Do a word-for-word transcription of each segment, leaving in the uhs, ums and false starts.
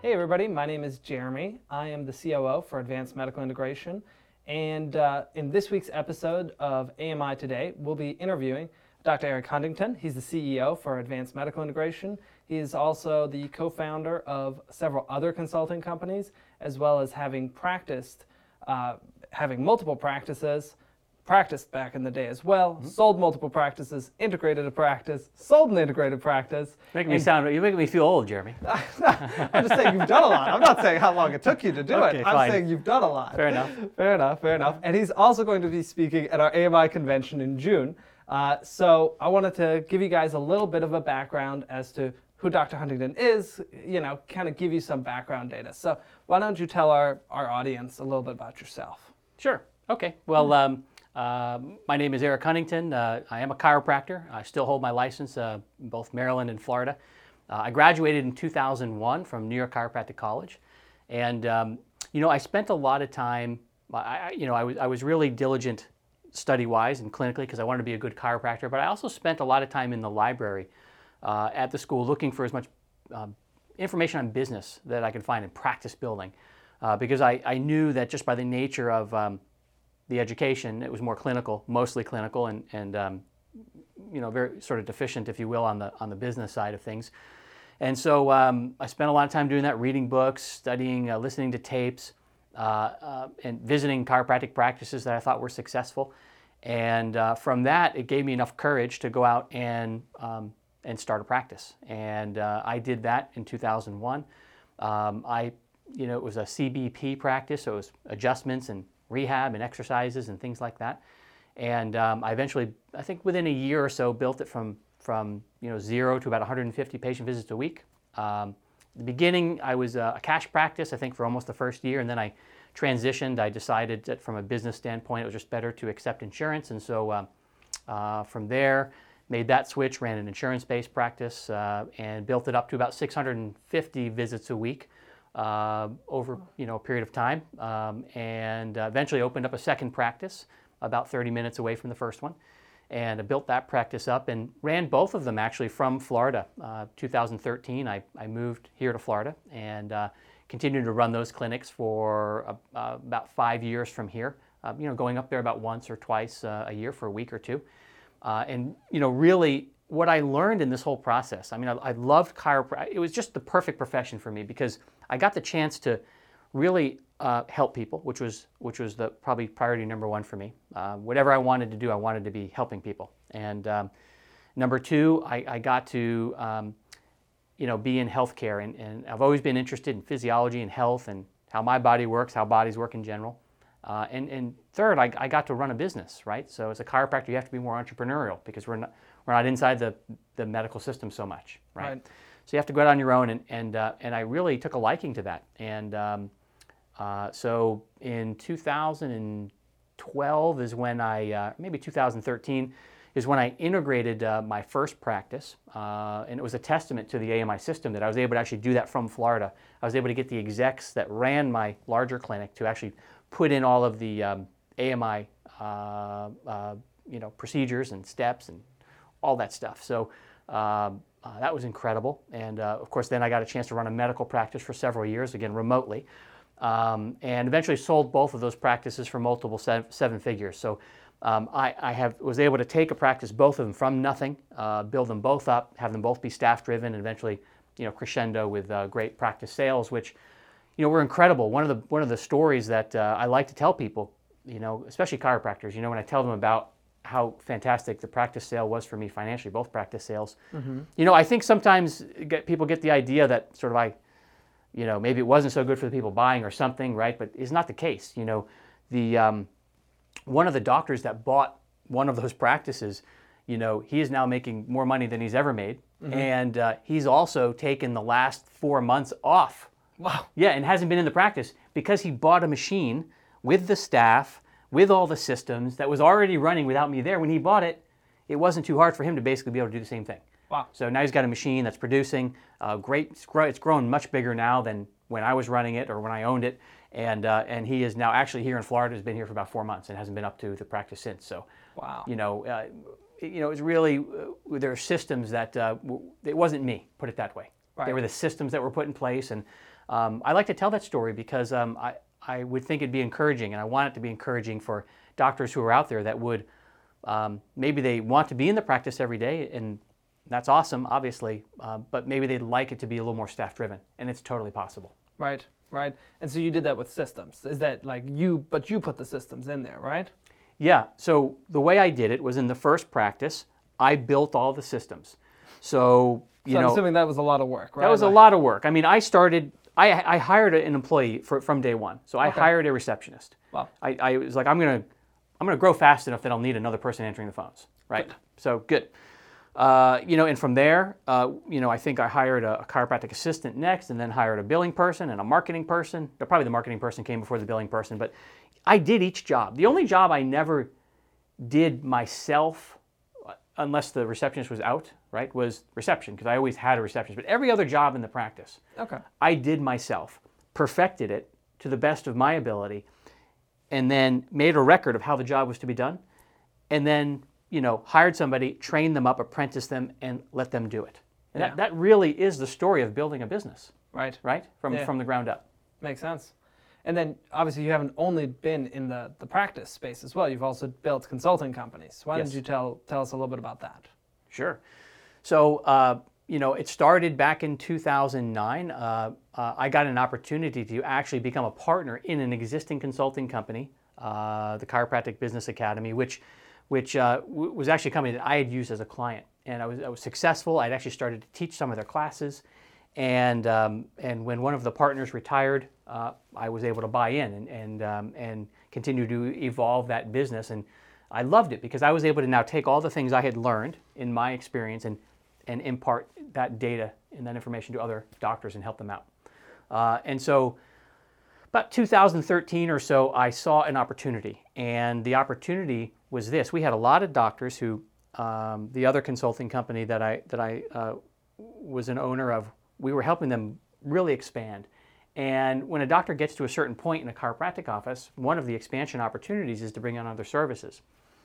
Hey everybody, my name is Jeremy. I am the C O O for Advanced Medical Integration, and uh, in this week's episode of A M I Today, we'll be interviewing Doctor Eric Huntington. He's the C E O for Advanced Medical Integration. He is also the co-founder of several other consulting companies, as well as having practiced, uh, having multiple practices, practiced back in the day as well, mm-hmm. sold multiple practices, integrated a practice, sold an integrated practice. Making me sound, you're making me feel old, Jeremy. I'm just saying you've done a lot. I'm not saying how long it took you to do okay, it. I'm fine. saying you've done a lot. Fair enough. Fair enough, fair enough. And he's also going to be speaking at our A M I convention in June. Uh, so I wanted to give you guys a little bit of a background as to who Doctor Huntington is, you know, kind of give you some background data. So why don't you tell our, our audience a little bit about yourself? Sure. Okay. Well, um, Uh, my name is Eric Huntington. Uh, I am a chiropractor. I still hold my license uh, in both Maryland and Florida. Uh, I graduated in two thousand one from New York Chiropractic College. And, um, you know, I spent a lot of time, I, you know, I was, I was really diligent study-wise and clinically because I wanted to be a good chiropractor, but I also spent a lot of time in the library uh, at the school looking for as much um, information on business that I could find in practice building uh, because I, I knew that just by the nature of um, the education, it was more clinical, mostly clinical, and, and um, you know, very sort of deficient, if you will, on the on the business side of things. And so um, I spent a lot of time doing that, reading books, studying, uh, listening to tapes, uh, uh, and visiting chiropractic practices that I thought were successful. And uh, from that, it gave me enough courage to go out and um, and start a practice. And uh, I did that in two thousand one. Um, I, you know, it was a C B P practice, so it was adjustments and rehab and exercises and things like that. And um, I eventually, I think within a year or so, built it from, from you know, zero to about one hundred fifty patient visits a week. Um, the beginning, I was a cash practice, I think, for almost the first year, and then I transitioned. I decided that from a business standpoint, it was just better to accept insurance. And so uh, uh, from there, made that switch, ran an insurance-based practice, uh, and built it up to about six hundred fifty visits a week. Uh, over you know a period of time, um, and uh, eventually opened up a second practice about thirty minutes away from the first one, and I built that practice up and ran both of them actually from Florida. Uh, two thousand thirteen, I, I moved here to Florida and uh, continued to run those clinics for uh, uh, about five years from here. Uh, you know, going up there about once or twice uh, a year for a week or two, uh, and you know really. What I learned in this whole process, I mean, I, I loved chiropractic. It was just the perfect profession for me because I got the chance to really uh, help people, which was which was the probably priority number one for me. Uh, whatever I wanted to do, I wanted to be helping people. And um, number two, I, I got to um, you know be in healthcare, and, and I've always been interested in physiology and health and how my body works, how bodies work in general. Uh, and, and third, I, I got to run a business, right? So as a chiropractor, you have to be more entrepreneurial because we're not we're not inside the, the medical system so much, right? right? So you have to go out on your own, and and uh, and I really took a liking to that. And um, uh, so in two thousand twelve is when I, uh, maybe two thousand thirteen, is when I integrated uh, my first practice, uh, and it was a testament to the A M I system that I was able to actually do that from Florida. I was able to get the execs that ran my larger clinic to actually put in all of the um, A M I uh, uh, you know, procedures and steps and all that stuff. So um, uh, that was incredible. And uh, of course, then I got a chance to run a medical practice for several years, again, remotely, um, and eventually sold both of those practices for multiple seven, seven figures. So um, I, I have, was able to take a practice, both of them from nothing, uh, build them both up, have them both be staff-driven, and eventually, you know, crescendo with uh, great practice sales, which, you know, were incredible. One of the one of the stories that uh, I like to tell people, you know, especially chiropractors, you know, when I tell them about how fantastic the practice sale was for me financially, both practice sales. Mm-hmm. You know, I think sometimes get, people get the idea that sort of I, you know, maybe it wasn't so good for the people buying or something, right? But it's not the case. You know, the um, one of the doctors that bought one of those practices, you know, he is now making more money than he's ever made, mm-hmm. and uh, he's also taken the last four months off. Wow. Yeah, and hasn't been in the practice because he bought a machine with the staff, with all the systems that was already running without me there. When he bought it, it wasn't too hard for him to basically be able to do the same thing. Wow. So now he's got a machine that's producing uh, great. It's, grow, it's grown much bigger now than when I was running it or when I owned it. And uh, and he is now actually here in Florida. Has been here for about four months and hasn't been up to the practice since. So, wow. You know, uh, you know, it's really uh, there are systems that uh, w- it wasn't me. Put it that way. Right. There were the systems that were put in place, and um, I like to tell that story because um, I, I would think it'd be encouraging, and I want it to be encouraging for doctors who are out there that would, um, maybe they want to be in the practice every day, and that's awesome, obviously, uh, but maybe they'd like it to be a little more staff-driven, and it's totally possible. Right, right. And so you did that with systems. Is that like you, but you put the systems in there, right? Yeah, so the way I did it was in the first practice, I built all the systems. So, you so I'm know, assuming that was a lot of work, right? that was a Like- lot of work. I mean, I started, I, I hired an employee for, from day one. So I Okay. hired a receptionist. Wow. I, I was like, I'm going to, I'm going to grow fast enough that I'll need another person answering the phones, right? Good. So good. Uh, you know, and from there, uh, you know, I think I hired a, a chiropractic assistant next, and then hired a billing person and a marketing person. Probably the marketing person came before the billing person, but I did each job. The only job I never did myself, unless the receptionist was out, right, was reception, because I always had a receptionist. But every other job in the practice, Okay. I did myself, perfected it to the best of my ability, and then made a record of how the job was to be done, and then, you know, hired somebody, trained them up, apprenticed them, and let them do it. And Yeah. that, that really is the story of building a business, Right. right, from, Yeah. from the ground up. Makes sense. And then obviously you haven't only been in the, the practice space as well. You've also built consulting companies. Why Yes. don't you tell tell us a little bit about that? Sure. So, uh, you know, it started back in two thousand nine. Uh, uh, I got an opportunity to actually become a partner in an existing consulting company, uh, the Chiropractic Business Academy, which, which uh, w- was actually a company that I had used as a client. And I was, I was successful. I'd actually started to teach some of their classes. And, um, and when one of the partners retired, uh, I was able to buy in and, and, um, and continue to evolve that business. And I loved it because I was able to now take all the things I had learned in my experience and, and impart that data and that information to other doctors and help them out. Uh, and so about two thousand thirteen or so, I saw an opportunity. And the opportunity was this. We had a lot of doctors who, um, the other consulting company that I, that I uh, was an owner of, we were helping them really expand. And when a doctor gets to a certain point in a chiropractic office, one of the expansion opportunities is to bring on other services.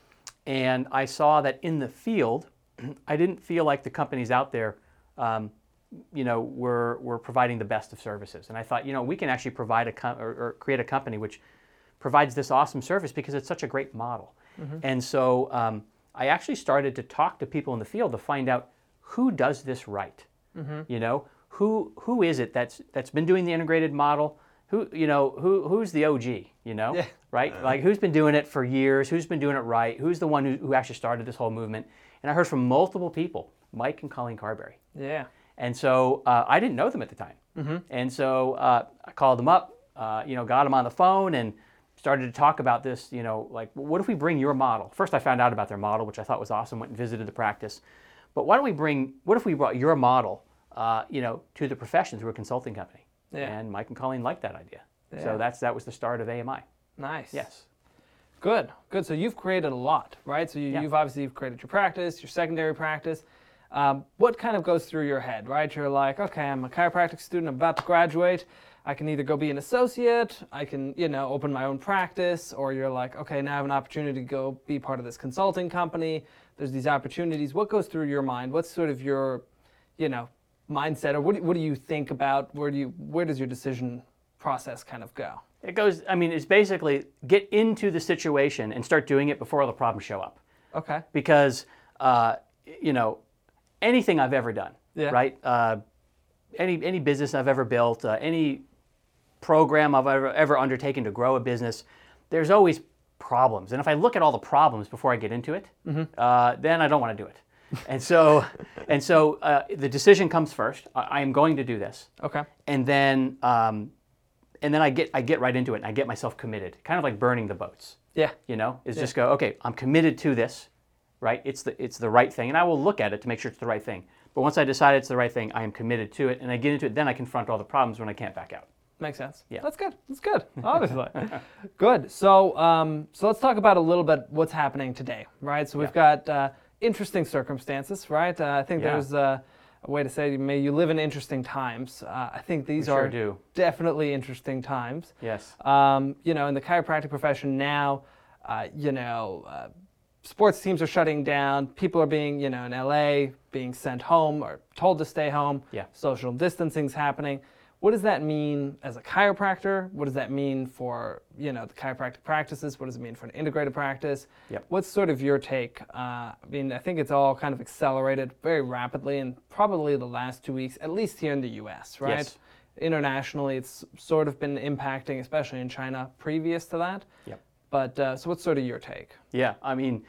And I saw that in the field, I didn't feel like the companies out there, um, you know, were, were providing the best of services. And I thought, you know, we can actually provide a com- or, or create a company which provides this awesome service because it's such a great model. Mm-hmm. And so um, I actually started to talk to people in the field to find out who does this right. Mm-hmm. You know, who who is it that's that's been doing the integrated model? Who you know who who's the O G? You know, Yeah. right? Like who's been doing it for years? Who's been doing it right? Who's the one who, who actually started this whole movement? And I heard from multiple people, Mike and Colleen Carberry. Yeah. And so uh, I didn't know them at the time. Mm-hmm. And so uh, I called them up, uh, you know, got them on the phone and started to talk about this, you know, like, what if we bring your model? First I found out about their model, which I thought was awesome, went and visited the practice. But why don't we bring, what if we brought your model, uh, you know, to the profession through a consulting company? Yeah. And Mike and Colleen liked that idea. Yeah. So that's that was the start of A M I. Nice. Yes. Good, good. So you've created a lot, right? So you, Yeah. you've obviously you've created your practice, your secondary practice. Um, what kind of goes through your head, right? You're like, okay, I'm a chiropractic student, I'm about to graduate. I can either go be an associate, I can, you know, open my own practice, or you're like, okay, now I have an opportunity to go be part of this consulting company. There's these opportunities. What goes through your mind? What's sort of your, you know, mindset, or what do, what do you think about? Where do you, where does your decision process kind of go? It goes, I mean, it's basically get into the situation and start doing it before all the problems show up. Okay. Because, uh, you know, anything I've ever done, Yeah. right? Uh, any any business I've ever built, uh, any program I've ever, ever undertaken to grow a business, there's always problems. And if I look at all the problems before I get into it, mm-hmm. uh, then I don't want to do it. And so, and so uh, the decision comes first. I, I am going to do this, Okay. and then um, and then I get I get right into it and I get myself committed, kind of like burning the boats. Yeah. You know, is Yeah. just go, okay, I'm committed to this, right? It's the it's the right thing, and I will look at it to make sure it's the right thing. But once I decide it's the right thing, I am committed to it, and I get into it. Then I confront all the problems when I can't back out. Makes sense. Yeah. That's good. That's good. Obviously. Good. So, um, so let's talk about a little bit what's happening today, right? So we've got uh, interesting circumstances, right? Uh, I think Yeah. there's uh, a way to say, may you live in interesting times. Uh, I think these We sure are do. definitely interesting times. Yes. Um, you know, in the chiropractic profession now, uh, you know, uh, sports teams are shutting down. People are being, you know, in L A, being sent home or told to stay home. Yeah. Social distancing's happening. What does that mean as a chiropractor? What does that mean for, you know, the chiropractic practices? What does it mean for an integrated practice? Yep. What's sort of your take? Uh, I mean, I think it's all kind of accelerated very rapidly in probably the last two weeks, at least here in the U S, right? Yes. Internationally, it's sort of been impacting, especially in China, previous to that. Yep. But uh, so what's sort of your take? Yeah, I mean,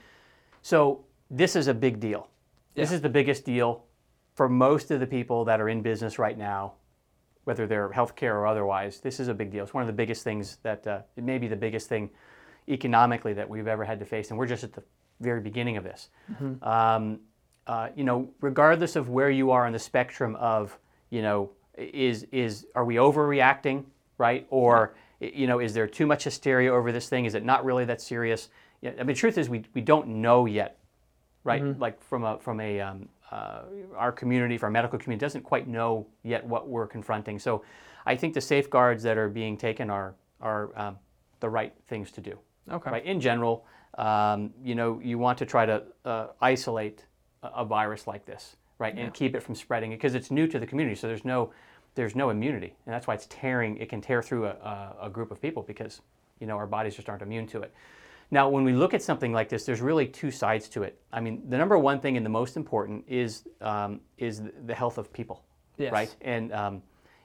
so this is a big deal. This Yeah. is the biggest deal for most of the people that are in business right now, whether they're healthcare or otherwise. This is a big deal. It's one of the biggest things that, uh, it may be the biggest thing economically that we've ever had to face, and we're just at the very beginning of this. Mm-hmm. Um, uh, you know, regardless of where you are on the spectrum of, you know, is is are we overreacting, right? Or, you know, is there too much hysteria over this thing? Is it not really that serious? Yeah, I mean, the truth is we we don't know yet, right? Mm-hmm. Like from a from a um, uh, our community, from our medical community, doesn't quite know yet what we're confronting. So, I think the safeguards that are being taken are are um, the right things to do. Okay. Right. In general, um, you know, you want to try to uh, isolate a, a virus like this, right, Yeah. and keep it from spreading because it's new to the community. So there's no there's no immunity, and that's why it's tearing. It can tear through a, a, a group of people because, you know, our bodies just aren't immune to it. Now, when we look at something like this, there's really two sides to it. I mean, the number one thing and the most important is um, is the health of people, Yes. right? And um,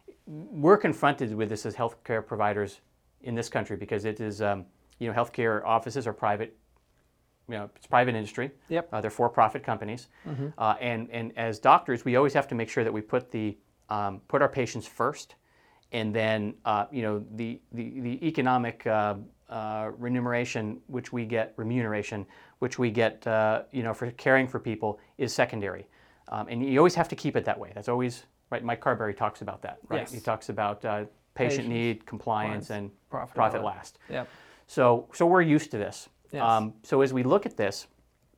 we're confronted with this as healthcare providers in this country because it is, um, you know, healthcare offices are private. You know, it's private industry. Yep. Uh, they're for-profit companies, Mm-hmm. uh, and and as doctors, we always have to make sure that we put the um, put our patients first, and then uh, you know the the, the economic uh, uh, remuneration which we get remuneration which we get uh, you know for caring for people is secondary, um, and you always have to keep it that way. That's always right. Mike Carberry talks about that. Right. Yes. He talks about uh, patient Patients, need, compliance, compliance, and profit profit over. last. Yep. So so we're used to this. Yes. Um, so as we look at this,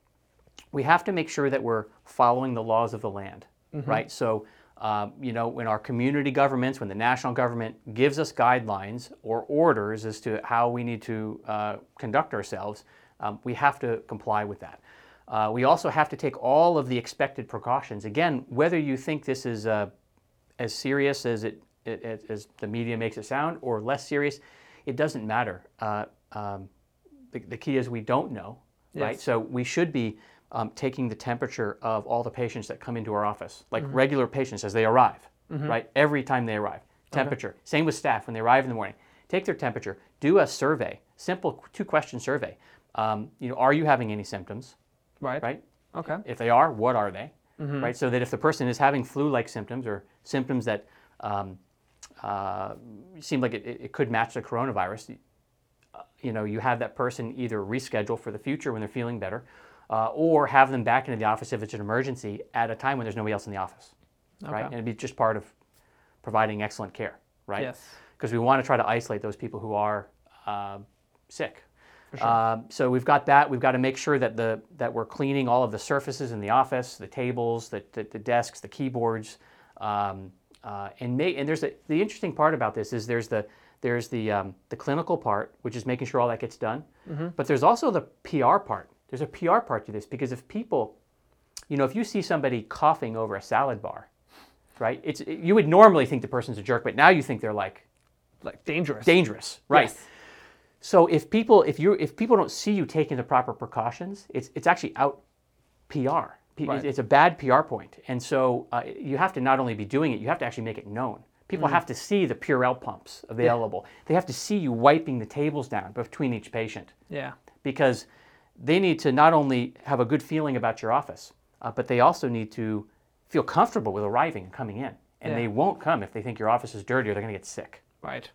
we have to make sure that we're following the laws of the land, Mm-hmm. right? So, um, you know, when our community governments, when the national government gives us guidelines or orders as to how we need to uh, conduct ourselves, um, we have to comply with that. Uh, we also have to take all of the expected precautions. Again, whether you think this is uh, as serious as it, it as the media makes it sound, or less serious, it doesn't matter. Uh, um, the, the key is we don't know, right? Yes. So we should be um, taking the temperature of all the patients that come into our office, like Mm-hmm. regular patients as they arrive, right? Every time they arrive, temperature. Same with staff when they arrive in the morning. Take their temperature. Do a survey, simple two-question survey. Um, you know, are you having any symptoms? Right. Right? Okay. If they are, what are they? Mm-hmm. Right? So that if the person is having flu-like symptoms or symptoms that um, uh, seem like it, it could match the coronavirus, uh, you know, you have that person either reschedule for the future when they're feeling better, uh, or have them back into the office if it's an emergency at a time when there's nobody else in the office. Okay. Right? And it'd be just part of providing excellent care, right? Yes. Because we want to try to isolate those people who are uh, sick. For sure. Um, so we've got that. We've got to make sure that the that we're cleaning all of the surfaces in the office, the tables, the the, the desks, the keyboards, um, uh, and make. And there's a, the interesting part about this is there's the there's the um, the clinical part, which is making sure all that gets done. Mm-hmm. But there's also the P R part. There's a P R part to this because if people, you know, if you see somebody coughing over a salad bar, right? It's you would normally think the person's a jerk, but now you think they're like Like dangerous. dangerous, right? Yes. So if people if you if people don't see you taking the proper precautions, it's it's actually out P R. P- Right. It's a bad P R point, and so uh, you have to not only be doing it, you have to actually make it known. People have to see the Purell pumps available. They have to see you wiping the tables down between each patient, Yeah. because they need to not only have a good feeling about your office, uh, but they also need to feel comfortable with arriving and coming in. And Yeah. they won't come if they think your office is dirty or they're going to get sick. Right.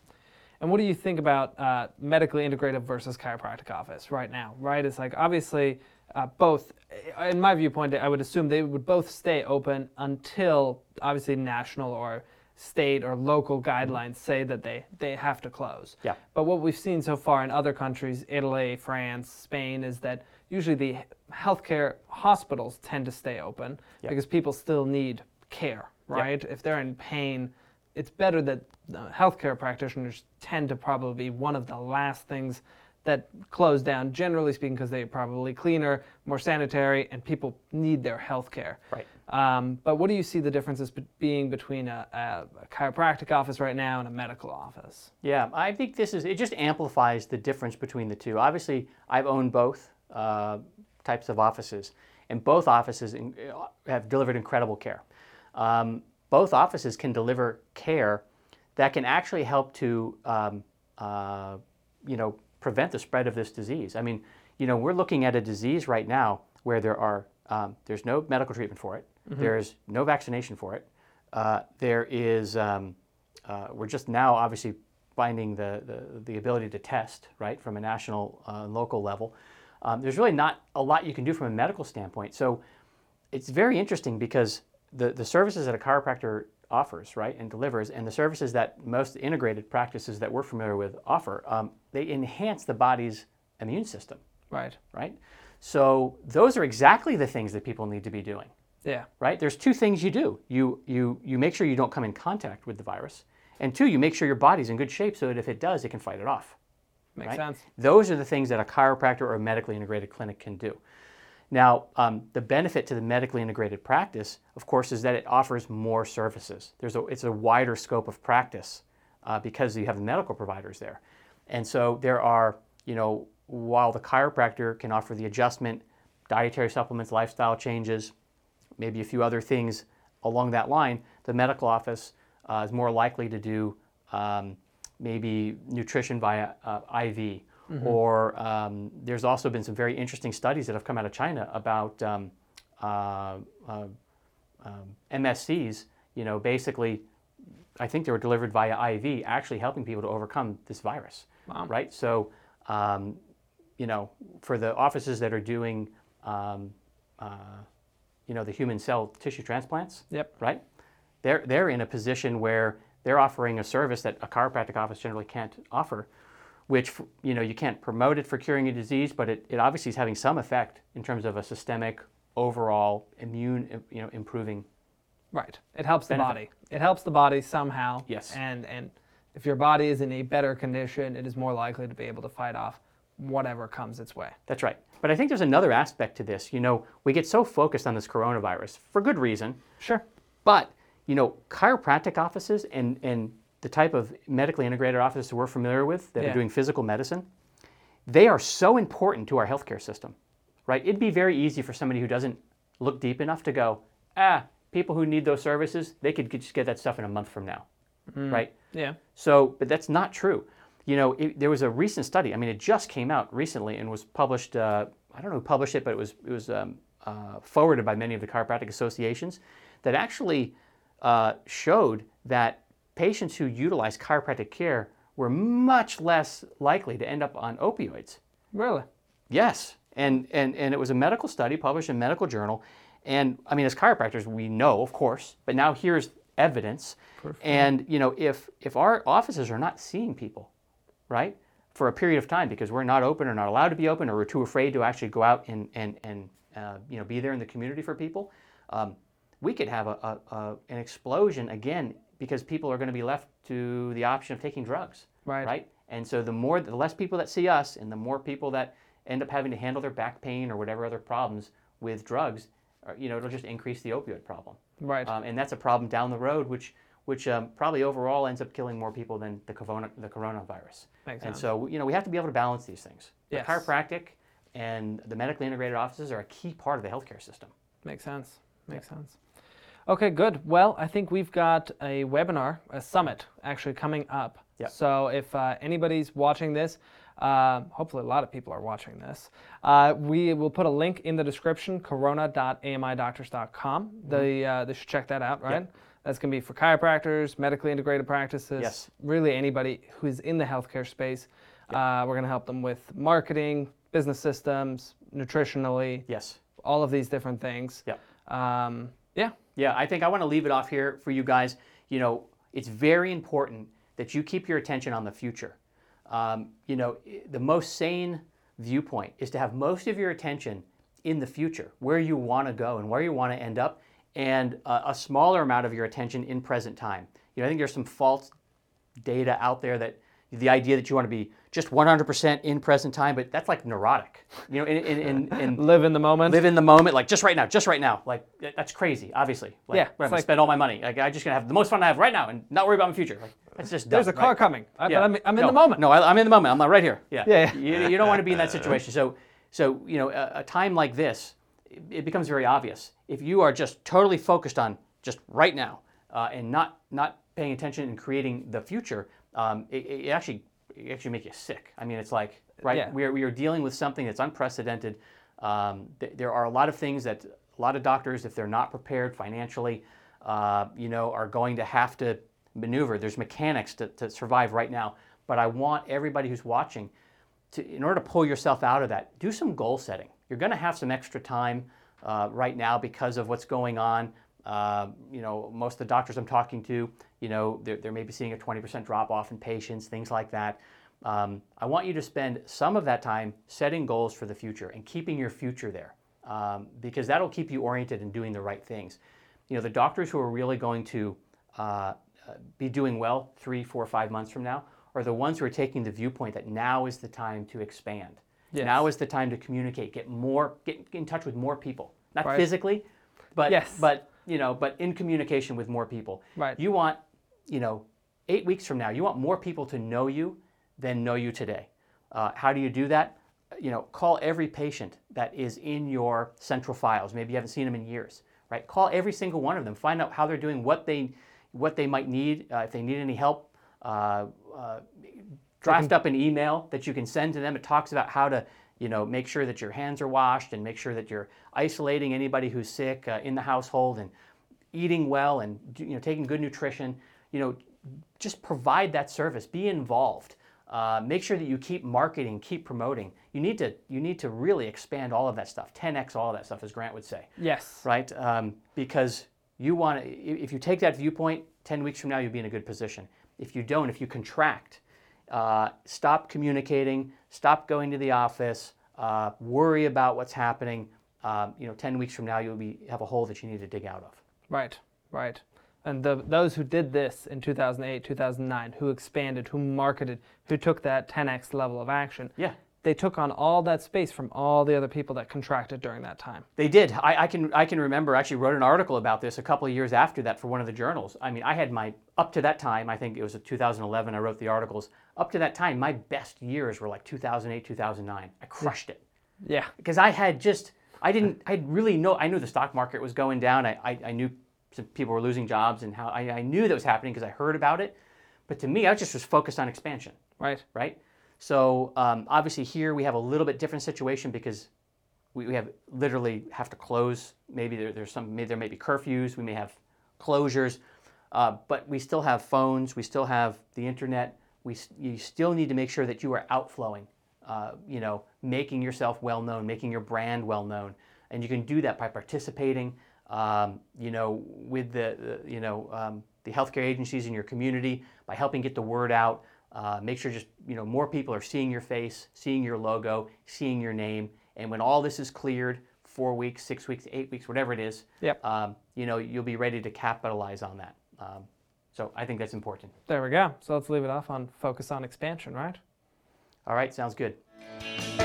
And what do you think about uh, medically integrative versus chiropractic office right now? Right, it's like obviously uh, both. In my viewpoint, I would assume they would both stay open until obviously national or state or local guidelines say that they they have to close. Yeah. But what we've seen so far in other countries, Italy, France, Spain, is that usually the healthcare hospitals tend to stay open Yeah. because people still need care. Right, if they're in pain, it's better that uh, healthcare practitioners tend to probably be one of the last things that close down, generally speaking, because they're probably cleaner, more sanitary, and people need their health care. Right. Um, but what do you see the differences be- being between a, a, a chiropractic office right now and a medical office? Yeah, I think this is, it just amplifies the difference between the two. Obviously, I've owned both uh, types of offices, and both offices in, have delivered incredible care. Um, both offices can deliver care that can actually help to, um, uh, you know, prevent the spread of this disease. I mean, you know, we're looking at a disease right now where there are, um, there's no medical treatment for it. Mm-hmm. There's no vaccination for it. Uh, there is, um, uh, we're just now obviously finding the, the, the ability to test, right, from a national uh, local level. Um, there's really not a lot you can do from a medical standpoint. So it's very interesting because the, the services that a chiropractor offers, right, and delivers, and the services that most integrated practices that we're familiar with offer, um, they enhance the body's immune system. Right. Right? So those are exactly the things that people need to be doing. Yeah. Right? There's two things you do. You, you, you make sure you don't come in contact with the virus. And two, you make sure your body's in good shape so that if it does, it can fight it off. Makes right? sense. Those are the things that a chiropractor or a medically integrated clinic can do. Now, um, the benefit to the medically integrated practice, of course, is that it offers more services. There's a, it's a wider scope of practice uh, because you have the medical providers there. And so there are, you know, while the chiropractor can offer the adjustment, dietary supplements, lifestyle changes, maybe a few other things along that line, the medical office uh, is more likely to do um, maybe nutrition via uh, I V. Mm-hmm. Or um, there's also been some very interesting studies that have come out of China about um, uh, uh, um, M S Cs, you know, basically, I think they were delivered via I V, actually helping people to overcome this virus, wow. right? So, um, you know, for the offices that are doing, um, uh, you know, the human cell tissue transplants, yep. right? They're, they're in a position where they're offering a service that a chiropractic office generally can't offer, which, you know, you can't promote it for curing a disease, but it, it obviously is having some effect in terms of a systemic, overall immune, you know, improving. Right. It helps benefit. the body. It helps the body somehow. Yes. And and if your body is in a better condition, it is more likely to be able to fight off whatever comes its way. That's right. But I think there's another aspect to this. You know, we get so focused on this coronavirus for good reason. Sure. But, you know, chiropractic offices and, and the type of medically integrated offices we're familiar with that yeah. are doing physical medicine, they are so important to our healthcare system, right? It'd be very easy for somebody who doesn't look deep enough to go, ah, people who need those services, they could just get that stuff in a month from now, mm. right? Yeah. So, but that's not true. You know, it, there was a recent study, I mean, it just came out recently and was published, uh, I don't know who published it, but it was, it was um, uh, forwarded by many of the chiropractic associations that actually uh, showed that patients who utilize chiropractic care were much less likely to end up on opioids. Really? Yes. And, and, and it was a medical study published in a medical journal. And I mean, as chiropractors, we know, of course, but now here's evidence. Perfect. And, you know, if, if our offices are not seeing people, right, for a period of time because we're not open or not allowed to be open or we're too afraid to actually go out and, and, and uh, you know, be there in the community for people, um, we could have a, a, a, an explosion again because people are going to be left to the option of taking drugs, right? right? And so the more, the less people that see us and the more people that end up having to handle their back pain or whatever other problems with drugs, or, you know, it'll just increase the opioid problem. Right. Um, and that's a problem down the road, which which um, probably overall ends up killing more people than the, corona, the coronavirus. Makes and sense. so, you know, we have to be able to balance these things. Yes. The chiropractic and the medically integrated offices are a key part of the healthcare system. Makes sense. Makes yeah. sense. Okay, good. Well, I think we've got a webinar, a summit, actually coming up. Yep. So if uh, anybody's watching this, uh, hopefully a lot of people are watching this, uh, we will put a link in the description, corona dot a m i doctors dot com. Mm-hmm. They, uh, they should check that out, right? Yep. That's going to be for chiropractors, medically integrated practices, yes. really anybody who's in the healthcare space. Yep. Uh, we're going to help them with marketing, business systems, nutritionally, yes, all of these different things. Yep. Um, yeah. Yeah, I think I want to leave it off here for you guys. You know, it's very important that you keep your attention on the future. Um, you know, the most sane viewpoint is to have most of your attention in the future, where you want to go and where you want to end up, and uh, a smaller amount of your attention in present time. You know, I think there's some false data out there that the idea that you want to be just one hundred percent in present time, but that's like neurotic. You know, in, in, in, in Live in the moment. live in the moment, like just right now, just right now. Like that's crazy, obviously. Like, Yeah, I'm it's gonna like- spend all my money. Like I'm just gonna have the most fun I have right now and not worry about my future. Like that's just dumb, There's a car right? coming, uh, Yeah. but I'm, I'm in no, the moment. No, I, I'm in the moment. I'm not right here. Yeah. Yeah, yeah. You, you don't want to be in that situation. So, so you know, a, a time like this, it, it becomes very obvious. If you are just totally focused on just right now uh, and not not paying attention and creating the future, um, it, it actually it actually make you sick. I mean, it's like right. Yeah. We are we are dealing with something that's unprecedented. Um, th- there are a lot of things that a lot of doctors, if they're not prepared financially, uh, you know, are going to have to maneuver. There's mechanics to, to survive right now. But I want everybody who's watching to, in order to pull yourself out of that, do some goal setting. You're going to have some extra time uh, right now because of what's going on. Uh, you know, most of the doctors I'm talking to, you know, they're, they're maybe seeing a twenty percent drop off in patients, things like that. Um, I want you to spend some of that time setting goals for the future and keeping your future there, um, because that'll keep you oriented and doing the right things. You know, the doctors who are really going to uh, be doing well three, four, five months from now are the ones who are taking the viewpoint that now is the time to expand. Yes. Now is the time to communicate, get more, get, get in touch with more people, not Right. physically, but Yes. but you know, but in communication with more people. Right. You want, you know, eight weeks from now, you want more people to know you than know you today. Uh, how do you do that? You know, call every patient that is in your central files. Maybe you haven't seen them in years, right? Call every single one of them. Find out how they're doing, what they, what they might need, uh, if they need any help. Uh, uh, draft up an email that you can send to them. It talks about how to, you know, make sure that your hands are washed and make sure that you're isolating anybody who's sick uh, in the household and eating well and, you know, taking good nutrition. You know, just provide that service. Be involved. Uh, make sure that you keep marketing, keep promoting. You need to you need to really expand all of that stuff, ten x all of that stuff, as Grant would say, Yes. right? Um, because you want to. If you take that viewpoint, ten weeks from now you'll be in a good position. If you don't, if you contract, uh, stop communicating, stop going to the office, uh, worry about what's happening. Um, you know, ten weeks from now you'll be have a hole that you need to dig out of. Right, right. And the, those who did this in two thousand eight, two thousand nine, who expanded, who marketed, who took that ten x level of action, Yeah. they took on all that space from all the other people that contracted during that time. They did. I, I can I can remember. I actually wrote an article about this a couple of years after that for one of the journals. I mean, I had my up to that time. I think it was two thousand eleven. I wrote the articles. Up to that time, my best years were like two thousand eight, two thousand nine. I crushed it Yeah, because I had just I didn't I really know. I knew the stock market was going down. I I, I knew some people were losing jobs and how I, I knew that was happening because I heard about it. But to me, I just was focused on expansion. right. Right? So um, obviously here we have a little bit different situation because we, we have literally have to close. Maybe there, there's some, maybe there may be curfews. We may have closures, uh, but we still have phones. We still have the internet. We s- you still need to make sure that you are outflowing. Uh, you know, making yourself well known, making your brand well known, and you can do that by participating. Um, you know, with the, the you know um, the healthcare agencies in your community by helping get the word out. Uh, make sure just you know more people are seeing your face, seeing your logo, seeing your name, and when all this is cleared, four weeks, six weeks, eight weeks, whatever it is, Yep. um, you know you'll be ready to capitalize on that. Um, so I think that's important. There we go. So let's leave it off on focus on expansion, right? All right, sounds good.